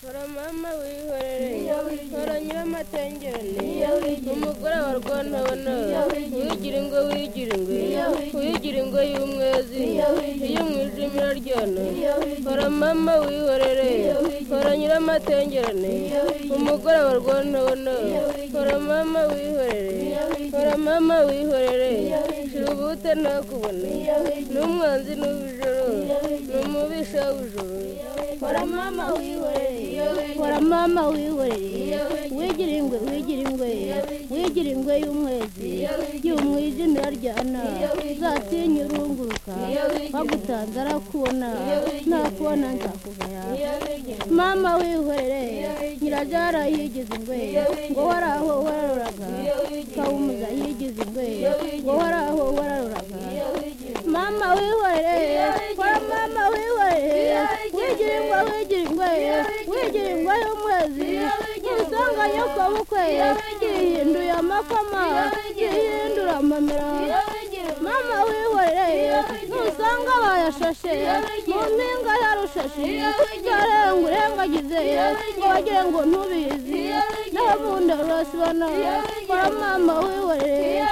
hora mama wihorere hora nyiramatengerane umugore wa rwantabona wigira ingwe wigira ingwe y'umwezi iyo mwijimira ryana hora mama wihorere hora nyiramatengerane umugore wa rwantabona hora mama wihorere shirubute nakubone n'umwanzi n'ubujoro n'umubisha w'ijoro hora mama wihorere wigira ingwe y'umwezi y'umwijimira ryana zatinya urunguruka wagutanze arakubona nakubona nzakugaya mama wihorere nyirajara yigize ingwe ngo waraho wararuraga kawumuza yigize ingwe ngo waraho wararuraga mama wihorere wigira ingwe y'umwezi usanga nyoko bukwe yihinduye amakoma yihindura amamera mama wihorere nusanga bayashashe mu mpinga yarushashi zarenga urengagize ngo wagira ngo ntubizi naho bundi urasibana hora mama wihorere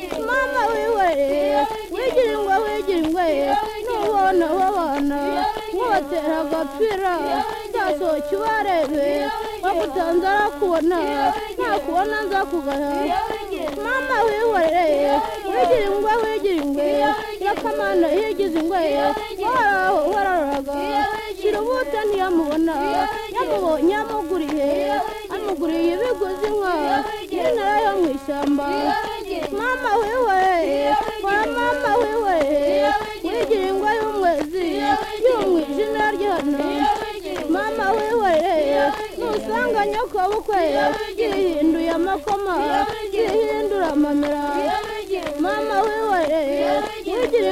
wigira ingwe nubona wabana nkubatera agapira cyasohoka ubarebe wagutanze arakubona ntakubona nzakugara mama wihorere wigira ingwe yakamana yigize ingwe waraho wararuraga shirubute ntiyamubona yamubonye amuguriye ibiguzi inka y'intara yo mu ishyamba mama wihorere wigira ingwe y'umwezi y'umwijimira ryana mama wihorere nusanga nyoko bukwe yihinduye amakoma yihindura amamera mama wihorere wigira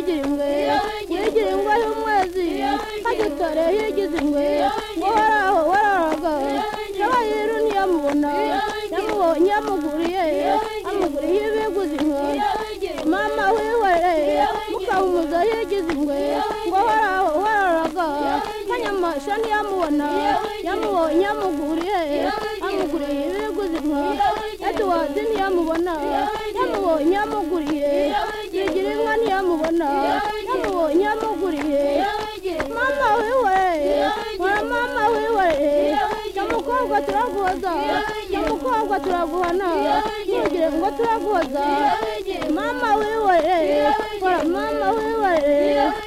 ingwe y'umwezi agitare yigize ingwe ngo waraho wararaga shabayiru ntiyamubona yamubonye amuguriye ibiguzi inka mama wihorere mukahumuza yigize ingwe ngo waraho wararaga kanyamasha ntiyamubona yamubonye amuguriye ibiguzi inka eduwadi ntiyamubona yamubonye amuguriye yigira inka ntiyamubona yamubonye amuguriye mama wihorere nyamukobwa turaguhana ntugire ngo turaguhoza mama wihorere